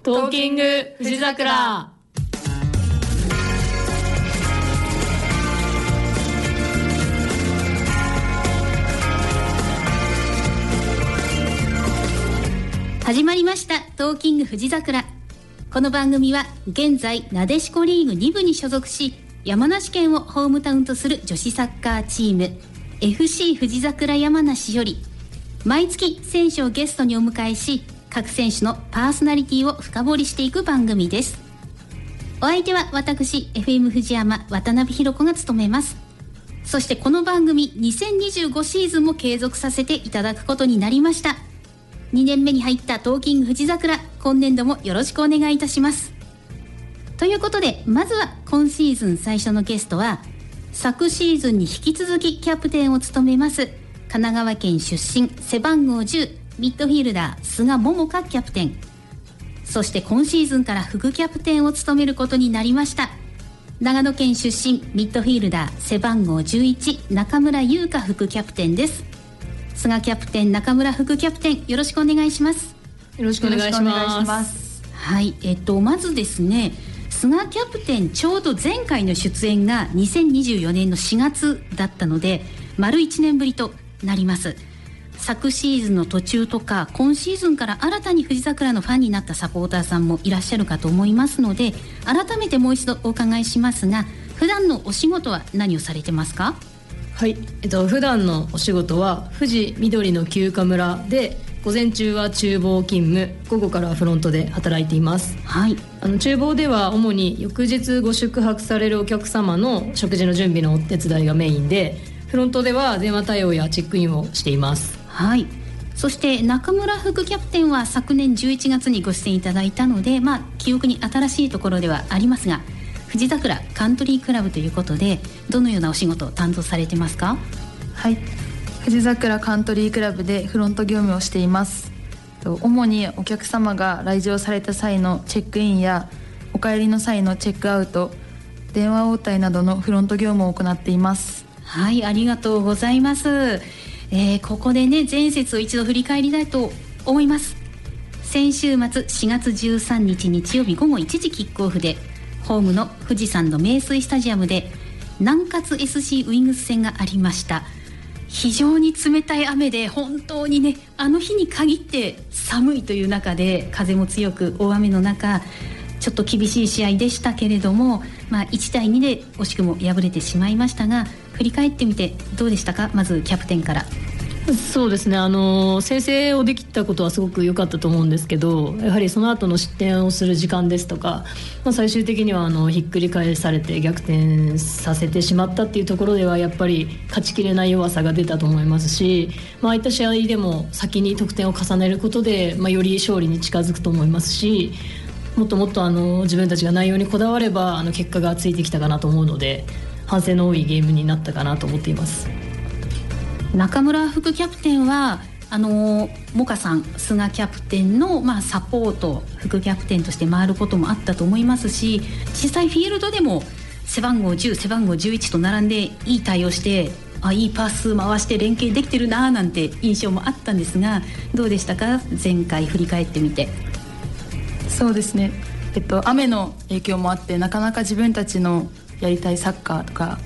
トーキング富士桜。 始まりましたトーキング富士桜。この番組は現在なでしこリーグ2部に所属し、山梨県をホームタウンとする女子サッカーチーム FC 富士桜山梨より、毎月選手をゲストにお迎えし、各選手のパーソナリティを深掘りしていく番組です。お相手は私 FM 富士山渡辺弘子が務めます。そしてこの番組2025シーズンも継続させていただくことになりました。2年目に入ったトーキング富士桜、今年度もよろしくお願いいたします。ということで、まずは今シーズン最初のゲストは、昨シーズンに引き続きキャプテンを務めます神奈川県出身背番号10ミッドフィールダー菅桃香キャプテン、そして今シーズンから副キャプテンを務めることになりました長野県出身ミッドフィールダー背番号11中村優香副キャプテンです。菅キャプテン、中村副キャプテン、よろしくお願いします。 よろしくお願いします。 はい、まずですね、菅キャプテン、ちょうど前回の出演が2024年の4月だったので丸1年ぶりとなります。昨シーズンの途中とか今シーズンから新たに富士桜のファンになったサポーターさんもいらっしゃるかと思いますので、改めてもう一度お伺いしますが、普段のお仕事は何をされてますか？ はい、普段のお仕事は富士緑の休暇村で、午前中は厨房勤務、午後からはフロントで働いています。 はい、 厨房では主に翌日ご宿泊されるお客様の食事の準備のお手伝いがメインで、フロントでは電話対応やチェックインをしています。 はい、そして中村副キャプテンは昨年11月にご出演いただいたので、記憶に新しいところではありますが、富士桜カントリークラブということで、どのようなお仕事を担当されてますか？ はい、富士桜カントリークラブでフロント業務をしています。主にお客様が来場された際のチェックインやお帰りの際のチェックアウト、電話応対などのフロント業務を行っています。 はい、ありがとうございます。ここでね、前節を一度振り返りたいと思います。先週末4月13日日曜日午後1時キックオフで、ホームの富士山の名水スタジアムで南葛 SC ウイングス戦がありました。非常に冷たい雨で、本当にね、あの日に限って寒いという中で、風も強く大雨の中、ちょっと厳しい試合でしたけれども、1対2で惜しくも敗れてしまいましたが、振り返ってみてどうでしたか？まずキャプテンから。 そうですね、先制をできたことはすごく良かったと思うんですけど、やはりその後の失点をする時間ですとか、最終的にはひっくり返されて逆転させてしまったっていうところでは、やっぱり勝ちきれない弱さが出たと思いますし、ああいった試合でも先に得点を重ねることで、より勝利に近づくと思いますし、もっともっと自分たちが内容にこだわれば結果がついてきたかなと思うので、反省の多いゲームになったかなと思っています。 中村副キャプテンはモカさん、菅キャプテンの、サポート、副キャプテンとして回ることもあったと思いますし、実際フィールドでも背番号10、背番号11と並んでいい対応して、いいパス回して連携できてるななんて印象もあったんですが、どうでしたか？前回振り返ってみて。 そうですね、雨の影響もあって、なかなか自分たちのやりたいサッカーとか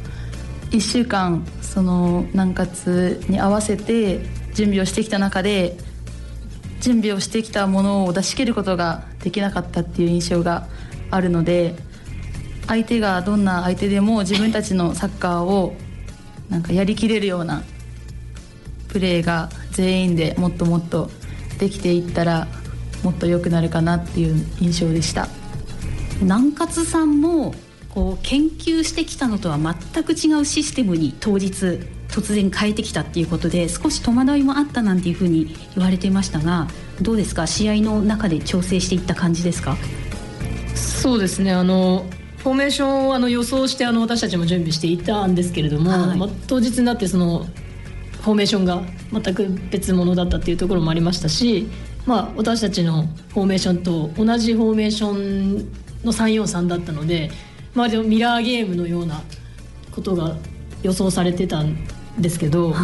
1週間その南葛に合わせて準備をしてきた中で、準備をしてきたものを出し切ることができなかったっていう印象があるので、相手がどんな相手でも自分たちのサッカーをやりきれるようなプレーが全員でもっともっとできていったらもっと良くなるかなっていう印象でした。 南葛さんも研究してきたのとは全く違うシステムに当日突然変えてきたっていうことで、少し戸惑いもあったなんていうふうに言われていましたが、どうですか？試合の中で調整していった感じですか？ そうですね、フォーメーションを予想して私たちも準備していたんですけれども、当日になってそのフォーメーションが全く別物だったっていうところもありましたし、私たちのフォーメーションと同じフォーメーションの 343 だったので、でもミラーゲームのようなことが予想されてたんですけど、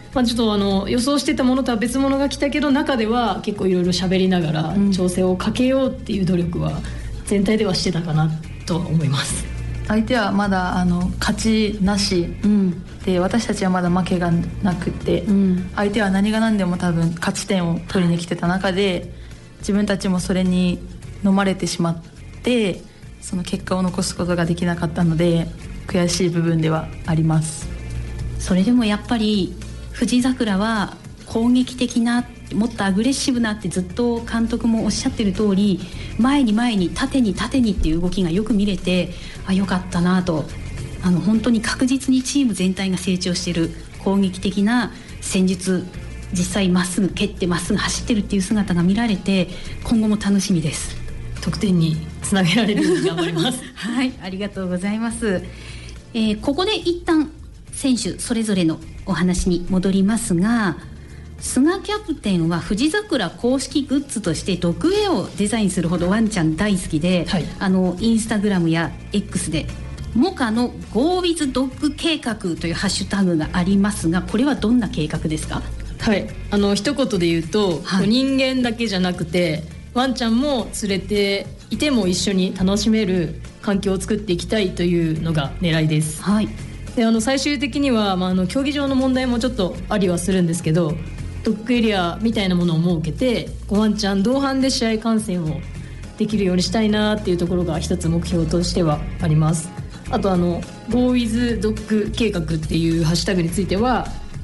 ちょっと予想してたものとは別物が来たけど、中では結構いろいろ喋りながら調整をかけようっていう努力は全体ではしてたかなとは思います。 相手はまだ勝ちなし、で私たちはまだ負けがなくて、相手は何が何でも多分勝ち点を取りに来てた中で、自分たちもそれに飲まれてしまってその結果を残すことができなかったので悔しい部分ではあります。 それでもやっぱり富士桜は攻撃的な、もっとアグレッシブなってずっと監督もおっしゃってる通り、前に前に縦に縦にっていう動きがよく見れて、よかったなと、本当に確実にチーム全体が成長している攻撃的な戦術、実際まっすぐ蹴ってまっすぐ走ってるっていう姿が見られて、今後も楽しみです。 得点につなげられるように頑張りますはい、ありがとうございます。ここで一旦選手それぞれのお話に戻りますが、菅キャプテンは富士桜公式グッズとしてドッグウェアをデザインするほどワンちゃん大好きで、インスタグラムや X でモカの Go with Dog 計画というハッシュタグがありますが、これはどんな計画ですか？ はい、一言で言うと、人間だけじゃなくてワンちゃんも連れていても一緒に楽しめる環境を作っていきたいというのが狙いです。で最終的には、競技場の問題もちょっとありはするんですけど、ドッグエリアみたいなものを設けてワンちゃん同伴で試合観戦をできるようにしたいなっていうところが一つ目標としてはあります。あとGo with Dog 計画っていうハッシュタグについては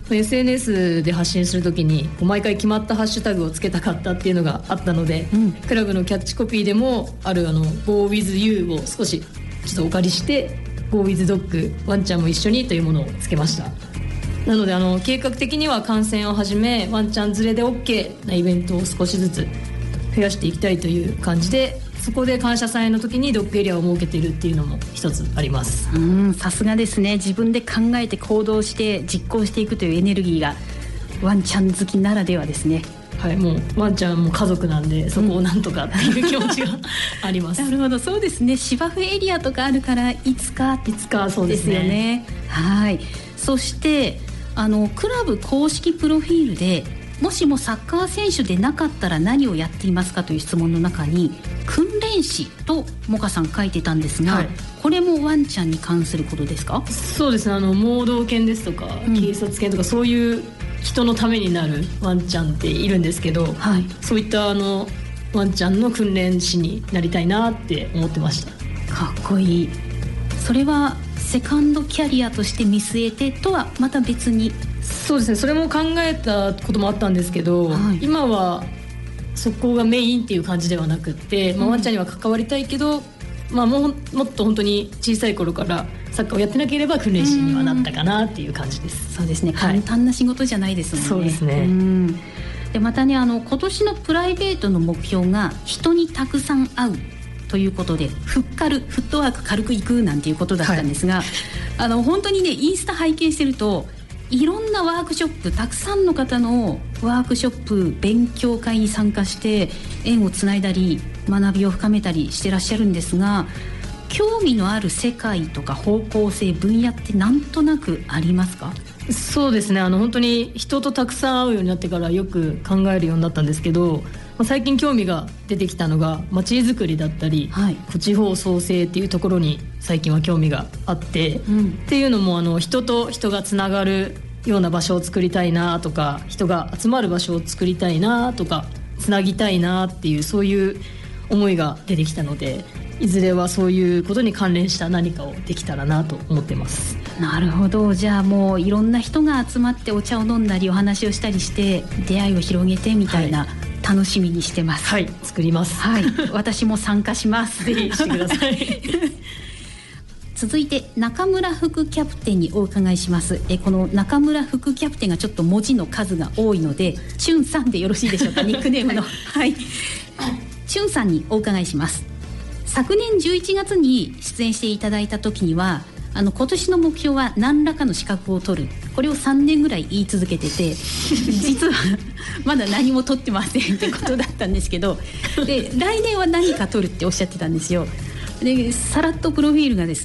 SNS で発信するときに毎回決まったハッシュタグをつけたかったっていうのがあったので、クラブのキャッチコピーでもあるGo with You を少しちょっとお借りして Go with Dog ワンちゃんも一緒にというものをつけました。なので計画的には観戦をはじめワンちゃん連れで OK なイベントを少しずつ増やしていきたいという感じで、そこで感謝祭の時にドッグエリアを設けているっていうのも一つあります。 さすがですね。自分で考えて行動して実行していくというエネルギーがワンちゃん好きならではですね。 はい、もうワンちゃんも家族なんでそこをなんとかっていう気持ちがありますなるほど、そうですね。芝生エリアとかあるからいつかそうですよね。 はい。そしてクラブ公式プロフィールでもしもサッカー選手でなかったら何をやっていますかという質問の中に訓練士とモカさん書いてたんですが、これもワンちゃんに関することですか？ そうですね。盲導犬ですとか、警察犬とかそういう人のためになるワンちゃんっているんですけど、そういったワンちゃんの訓練士になりたいなって思ってました。 かっこいい。それはセカンドキャリアとして見据えてとはまた別に？ そうですね、それも考えたこともあったんですけど、今はそこがメインっていう感じではなくって、ワンちゃんには関わりたいけど、もっと本当に小さい頃からサッカーをやってなければ訓練士にはなったかなっていう感じです。 そうですね、簡単な仕事じゃないですもんね。 そうですね。 でまたね、今年のプライベートの目標が人にたくさん会うということで、フットワーク軽くいくなんていうことだったんですが、本当にね、インスタ拝見してるといろんなワークショップ、たくさんの方のワークショップ、勉強会に参加して縁をつないだり学びを深めたりしてらっしゃるんですが、興味のある世界とか方向性、分野ってなんとなくありますか？ そうですね、本当に人とたくさん会うようになってからよく考えるようになったんですけど、最近興味が出てきたのが街づくりだったり、地方創生っていうところに最近は興味があって、っていうのも人と人がつながるような場所を作りたいなとか、人が集まる場所を作りたいなとか、つなぎたいなっていう、そういう思いが出てきたので、いずれはそういうことに関連した何かをできたらなと思ってます。 なるほど。じゃあもういろんな人が集まってお茶を飲んだりお話をしたりして出会いを広げてみたいな、楽しみにしてます。 作ります。 私も参加します。 ぜひしてください続いて中村副キャプテンにお伺いします。この中村副キャプテンがちょっと文字の数が多いので、チュンさんでよろしいでしょうかニックネームのチュンさんにお伺いします。昨年11月に出演していただいた時には今年の目標は何らかの資格を取る、これを3年ぐらい言い続けてて実はまだ何も取ってませんってことだったんですけど、で来年は何か取るっておっしゃってたんですよ。でさらっとプロフィールがですね、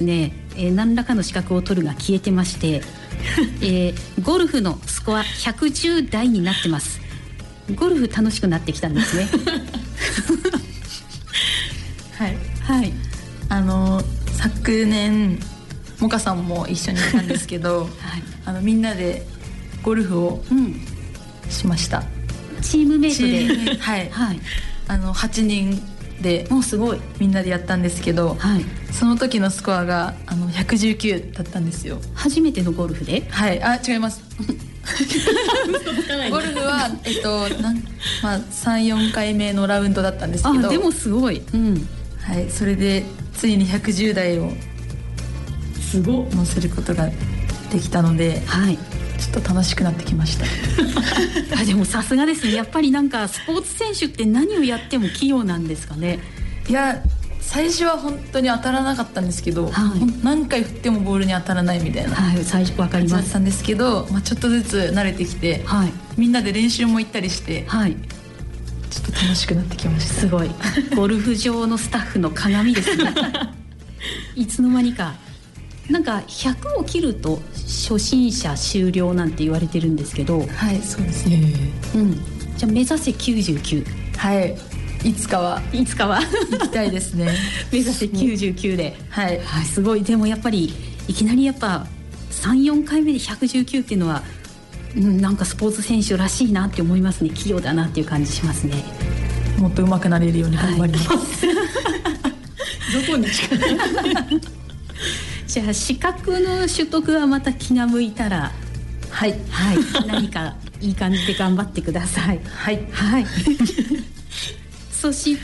何らかの資格を取るが消えてまして、ゴルフのスコア110台になってます。ゴルフ楽しくなってきたんですね。 はいはい、 昨年モカさんも一緒にいたんですけど、はい、みんなでゴルフをしました、 チームメイトではい、はい、8人でもうすごいみんなでやったんですけど、はい、その時のスコアが119だったんですよ。 初めてのゴルフで？ はい、違います。ゴルフは3,4 回目のラウンドだったんですけど、 でもすごい、 はい、それでついに110台を乗せることができたので、はい、ちょっと楽しくなってきました。 でもさすがですね。やっぱりなんかスポーツ選手って何をやっても器用なんですかね。 いや、最初は本当に当たらなかったんですけど、はい、何回振ってもボールに当たらないみたいな、 はい、最初分かります。 だったんですけど、ちょっとずつ慣れてきて、はい、みんなで練習も行ったりして、はい、ちょっと楽しくなってきました。 すごいゴルフ場のスタッフの鏡ですね。いつの間にかなんか100を切ると初心者終了なんて言われてるんですけど、 はい、そうですね、 じゃあ目指せ99。 はい、いつかは行きたいですね。 目指せ99で、 はい、 はい、すごい。でもやっぱりいきなりやっぱ 3,4 回目で119っていうのは、なんかスポーツ選手らしいなって思いますね。器用だなっていう感じしますね。 もっと上手くなれるように頑張ります、はい、 どこに力じゃあ資格の取得はまた気が向いたら、 はい、 はい、何かいい感じで頑張ってください。 はい、 はい。そして、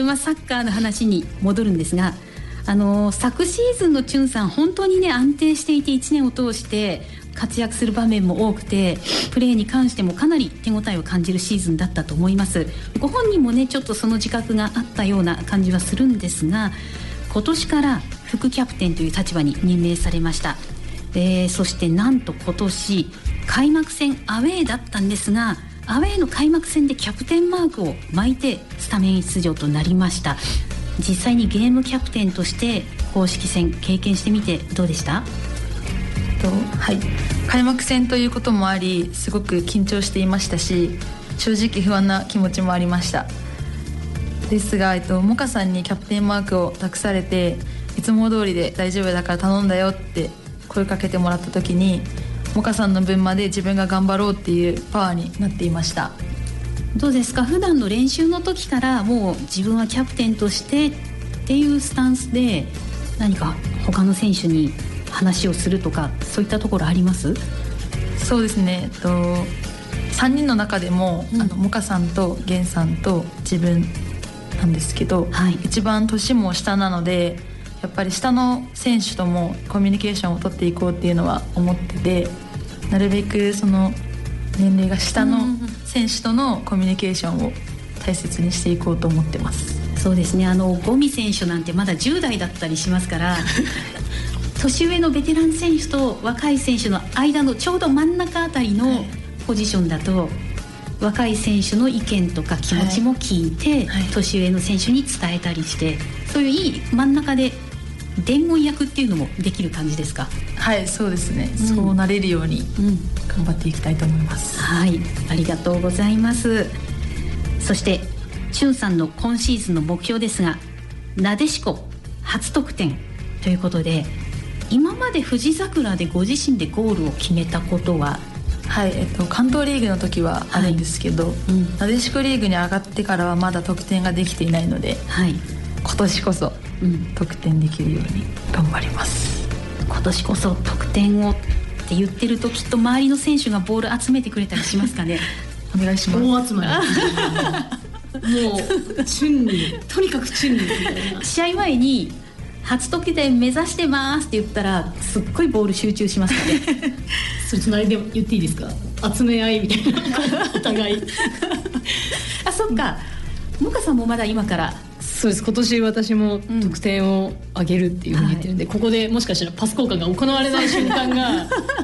サッカーの話に戻るんですが、昨シーズンのチュンさん本当にね安定していて1年を通して活躍する場面も多くて、プレーに関してもかなり手応えを感じるシーズンだったと思います。ご本人もねちょっとその自覚があったような感じはするんですが、今年から副キャプテンという立場に任命されました。そしてなんと今年開幕戦アウェーだったんですが、アウェーの開幕戦でキャプテンマークを巻いてスタメン出場となりました。実際にゲームキャプテンとして公式戦経験してみてどうでした？ はい、開幕戦ということもありすごく緊張していましたし、正直不安な気持ちもありました。ですが、モカさんにキャプテンマークを託されて、いつも通りで大丈夫だから頼んだよって声かけてもらった時に、モカさんの分まで自分が頑張ろうっていうパワーになっていました。 どうですか？普段の練習の時からもう自分はキャプテンとしてっていうスタンスで何か他の選手に話をするとか、そういったところあります？ そうですね、3人の中でも、モカさんとゲンさんと自分なんですけど、はい、一番年も下なので、やっぱり下の選手ともコミュニケーションを取っていこうっていうのは思ってて、なるべくその年齢が下の選手とのコミュニケーションを大切にしていこうと思ってます。 そうですね、ゴミ選手なんてまだ10代だったりしますから年上のベテラン選手と若い選手の間のちょうど真ん中あたりのポジションだと、若い選手の意見とか気持ちも聞いて、年上の選手に伝えたりして、そういういい真ん中で伝言役っていうのもできる感じですか？ はい、そうですね、そうなれるように頑張っていきたいと思います。 はい、ありがとうございます。そしてチュンさんの今シーズンの目標ですが、なでしこ初得点ということで、今まで富士桜でご自身でゴールを決めたことは？ はい、関東リーグの時はあるんですけど、なでしこリーグに上がってからはまだ得点ができていないので、はい、今年こそ得点できるように頑張ります。 今年こそ得点をって言ってると、きっと周りの選手がボール集めてくれたりしますかね？ お願いします。 大集まりもうチュンにとにかくチュンにみたいな。 試合前に初得点目指してますって言ったらすっごいボール集中しますかね？ それ隣で言っていいですか？集め合いみたいなお互いあ、そっか、モカさんもまだ今から。 そうです、今年私も得点を上げるっていうふうに言ってるんで、ここでもしかしたらパス交換が行われない瞬間が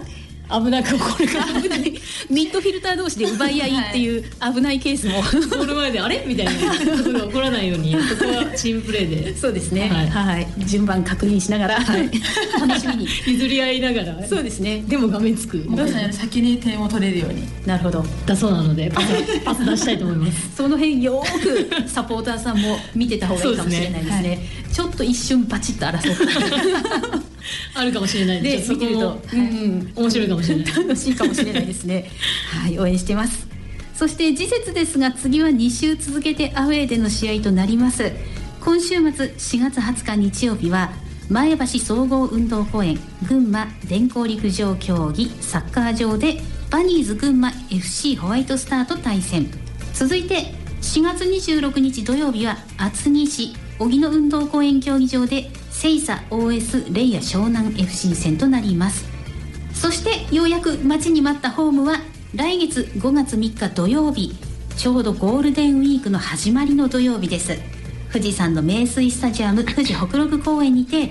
危なくこれから危ないミッドフィルター同士で奪い合いっていう危ないケースもゴール前であれみたいなことが起こらないようにここはチームプレーでそうですね、はい、順番確認しながら、はい、楽しみに譲り合いながらそうですねでも画面つくお母さんより先に点を取れるようになるほどだそうなのでパス出したいと思いますその辺よーくサポーターさんも見てた方がいいかもしれないですねちょっと一瞬バチッと争うあるかもしれないで見てると、 面白いかもしれない楽しいかもしれないですねはい応援してますそして次節ですが次は2週続けてアウェーでの試合となります今週末4月20日日曜日は前橋総合運動公園群馬電光陸上競技サッカー場でバニーズ群馬 FC ホワイトスターと対戦続いて4月26日土曜日は厚木市荻野運動公園競技場でセイサ OS レイヤ湘南 FC 戦となりますそしてようやく待ちに待ったホームは来月5月3日土曜日ちょうどゴールデンウィークの始まりの土曜日です富士山の名水スタジアム富士北陸公園にて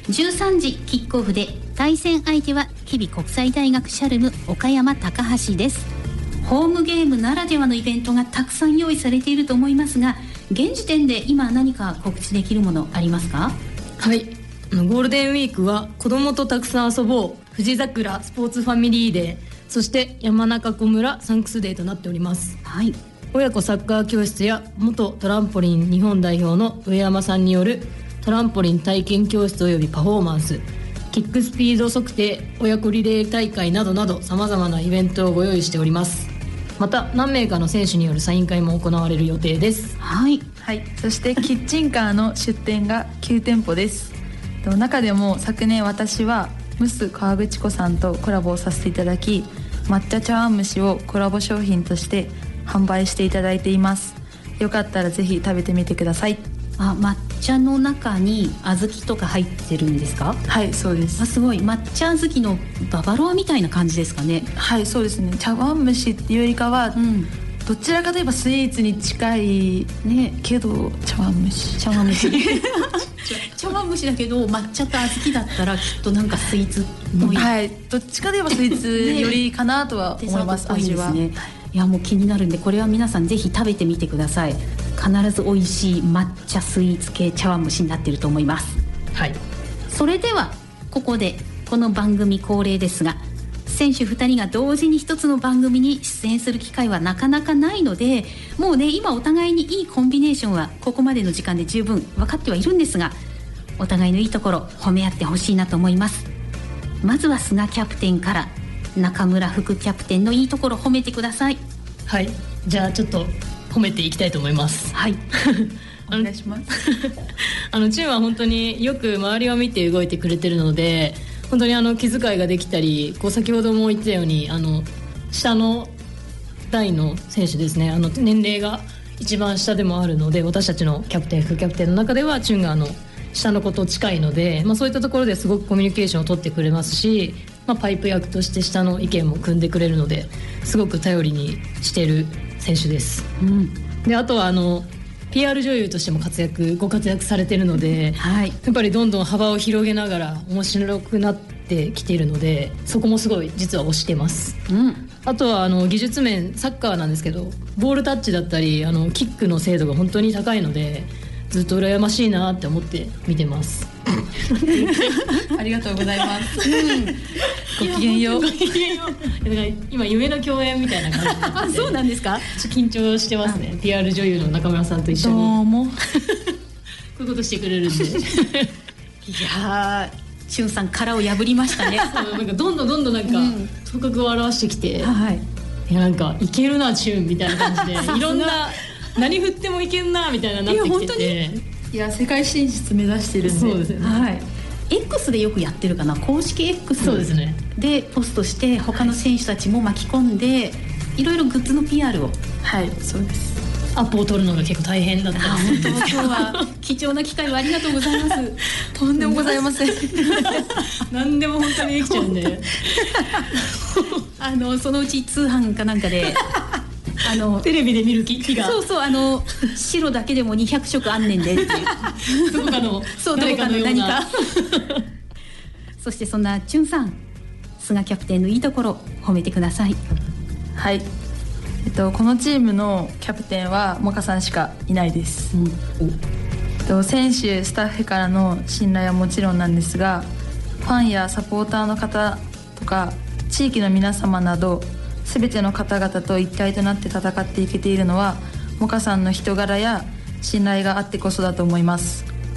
13時キックオフで対戦相手は吉備国際大学シャルム岡山高橋ですホームゲームならではのイベントがたくさん用意されていると思いますが現時点で今何か告知できるものありますか？ はい、ゴールデンウィークは子どもとたくさん遊ぼう富士桜スポーツファミリーデーそして山中湖村サンクスデーとなっております、 はい、 親子サッカー教室や元トランポリン日本代表の上山さんによるトランポリン体験教室およびパフォーマンスキックスピード測定親子リレー大会などなどさまざまなイベントをご用意しておりますまた何名かの選手によるサイン会も行われる予定ですはい、 はい、そしてキッチンカーの出店が9店舗です中でも昨年私はムス川口湖さんとコラボをさせていただき抹茶茶碗蒸しをコラボ商品として販売していただいていますよかったらぜひ食べてみてください抹茶の中に小豆とか入ってるんですか？ はいそうですすごい抹茶小豆のババロアみたいな感じですかねはいそうですね茶碗蒸しっていうよりかは、どちらかといえばスイーツに近いねけど茶碗蒸し茶碗蒸しだけど抹茶と小豆だったらきっとなんかスイーツのはいどっちかといえばスイーツよりかなとは思います、味は、 いやもう気になるんでこれは皆さんぜひ食べてみてください必ず美味しい抹茶スイーツ系茶碗蒸しになっていると思いますはいそれではここでこの番組恒例ですが選手2人が同時に一つの番組に出演する機会はなかなかないのでもうね今お互いにいいコンビネーションはここまでの時間で十分分かってはいるんですがお互いのいいところ褒め合ってほしいなと思いますまずは菅キャプテンから中村副キャプテンのいいところ褒めてくださいはいじゃあちょっと褒めていきたいと思いますはいお願いしますチームは本当によく周りを見て動いてくれてるので本当に気遣いができたり先ほども言ったように下の代の選手ですね年齢が一番下でもあるので私たちのキャプテン副キャプテンの中ではチュンが下の子と近いので、そういったところですごくコミュニケーションを取ってくれますし、パイプ役として下の意見も組んでくれるのですごく頼りにしている選手です、であとはPR 女優としてもご活躍されているので、やっぱりどんどん幅を広げながら面白くなってきているのでそこもすごい実は推してます、あとは技術面サッカーなんですけどボールタッチだったりキックの精度が本当に高いのでずっと羨ましいなって思って見てますありがとうございます、ごきげんよう今夢の共演みたいな感じでそうなんですか？ 緊張してますね、PR 女優の中村さんと一緒にどうもこういうことしてくれるんでいやしゅんさん殻を破りましたねそうなんかどんどんなんか頭角を現してきて、なんかいけるなチューンみたいな感じでいろんな何振ってもいけんなみたいななってきてていや世界進出目指してるんでそうですよね、 X でよくやってるかな公式 X そうですねでポストして他の選手たちも巻き込んでいろいろグッズの PR をそうですアップを取るのが結構大変だったんです今日は貴重な機会をありがとうございますとんでもございません何でも本当にできちゃうんでそのうち通販かなんかでテレビで見る日がそう白だけでも200色あんねんでっていうどこかの誰かのような何かそしてそんなチュンさん菅キャプテンのいいところを褒めてください。 はい、このチームのキャプテンはモカさんしかいないです、選手スタッフからの信頼はもちろんなんですが、ファンやサポーターの方とか地域の皆様など全ての方々と一体となって戦っていけているのはモカさんの人柄や信頼があってこそだと思います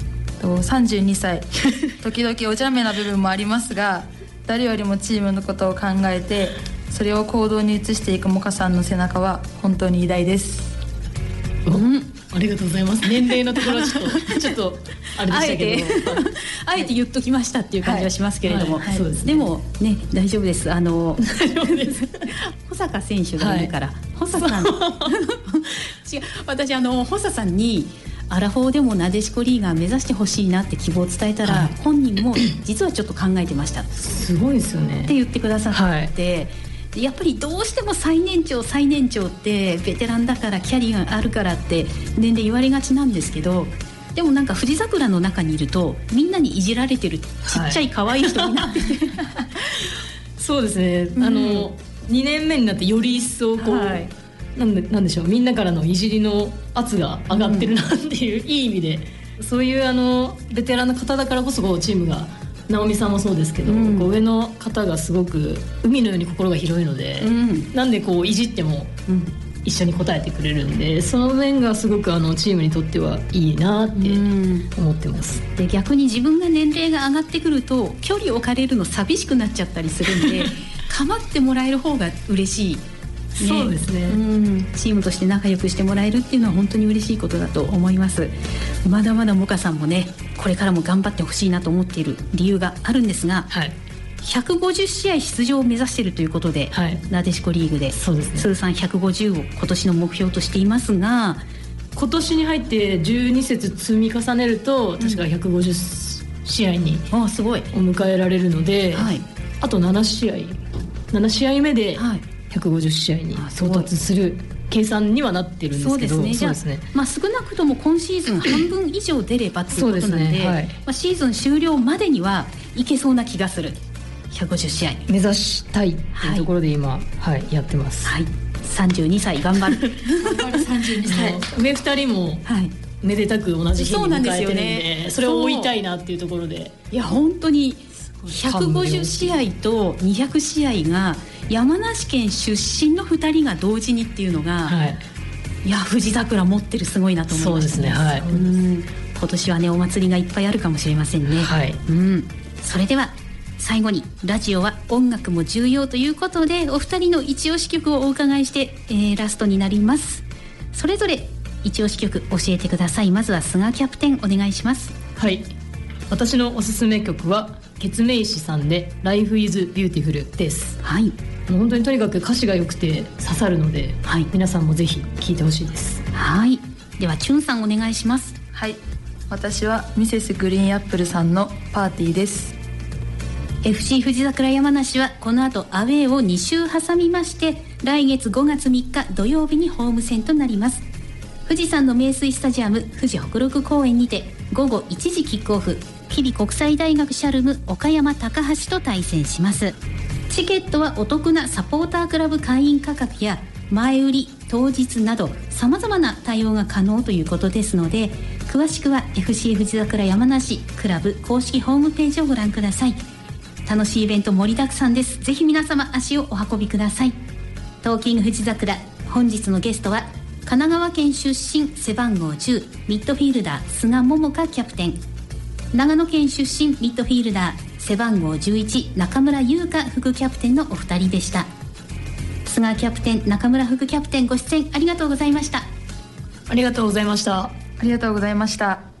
。32歳時々お茶目な部分もありますが、誰よりもチームのことを考えてそれを行動に移していくモカさんの背中は本当に偉大です。 ありがとうございます。年齢のところちょっとあれでしたけどあえて言っときましたっていう感じはしますけれども、 そうですね、 でもね大丈夫です。 大丈夫です保坂選手がいるから、保坂さん違う、私保坂さんにアラフォーでもなでしこリーガー目指してほしいなって希望を伝えたら、本人も実はちょっと考えてましたすごいですよねって言ってくださって、やっぱりどうしても最年長ってベテランだからキャリアがあるからって年齢言われがちなんですけど、でもなんか富士桜の中にいるとみんなにいじられてるちっちゃい可愛い人になってて、 そうですね、2年目になってより一層こう、なんでしょう、みんなからのいじりの圧が上がってるなっていう、いい意味でそういうベテランの方だからこそこうチームが、直美さんもそうですけど、こう上の方がすごく海のように心が広いので、なんでこういじっても一緒に応えてくれるんで、その面がすごくチームにとってはいいなって思ってます。 で逆に自分が年齢が上がってくると距離を置かれるの寂しくなっちゃったりするんで構ってもらえる方が嬉しい、 そうですね、 チームとして仲良くしてもらえるっていうのは本当に嬉しいことだと思います。まだまだモカさんもねこれからも頑張ってほしいなと思っている理由があるんですが、150試合出場を目指しているということで、なでしこリーグで通算150を今年の目標としていますが、 今年に入って12節積み重ねると確か150試合にすごい迎えられるので、あと7試合目で150試合に到達する計算にはなってるんですけど、 そうですね、少なくとも今シーズン半分以上出ればということなんで、シーズン終了までにはいけそうな気がする。150試合目指したいというところで今、やってます。 32歳頑張る 32歳上2人もめでたく同じ日に迎えてるんで、それを追いたいなっていうところで、 いや本当に150試合と200試合が山梨県出身の2人が同時にっていうのが、いや富士桜持ってるすごいなと思いましたね。そうですね、今年はねお祭りがいっぱいあるかもしれませんね。それでは最後に、ラジオは音楽も重要ということでお二人の一押し曲をお伺いして、ラストになります。それぞれ一押し曲教えてください。まずは菅キャプテンお願いします。 私のおすすめ曲はケツメイシさんで Life is Beautiful です。本当にとにかく歌詞が良くて刺さるので、皆さんもぜひ聴いてほしいです。 ではチュンさんお願いします。 私はミセスグリーンアップルさんのパーティーです。 FC 富士桜山梨はこの後アウェーを2週挟みまして、来月5月3日土曜日にホーム戦となります。富士山の名水スタジアム富士北陸公園にて午後1時キックオフ、吉備国際大学シャルム岡山高橋と対戦します。チケットはお得なサポータークラブ会員価格や前売り当日などさまざまな対応が可能ということですので、詳しくは FC 富士桜山梨クラブ公式ホームページをご覧ください。楽しいイベント盛りだくさんです。ぜひ皆様足をお運びください。トーキング富士桜、本日のゲストは神奈川県出身背番号10ミッドフィールダー菅桃香キャプテン、長野県出身ミッドフィールダー背番号11中村優香副キャプテンのお二人でした。菅キャプテン、中村副キャプテン、ご出演ありがとうございました。 ありがとうございました。 ありがとうございました。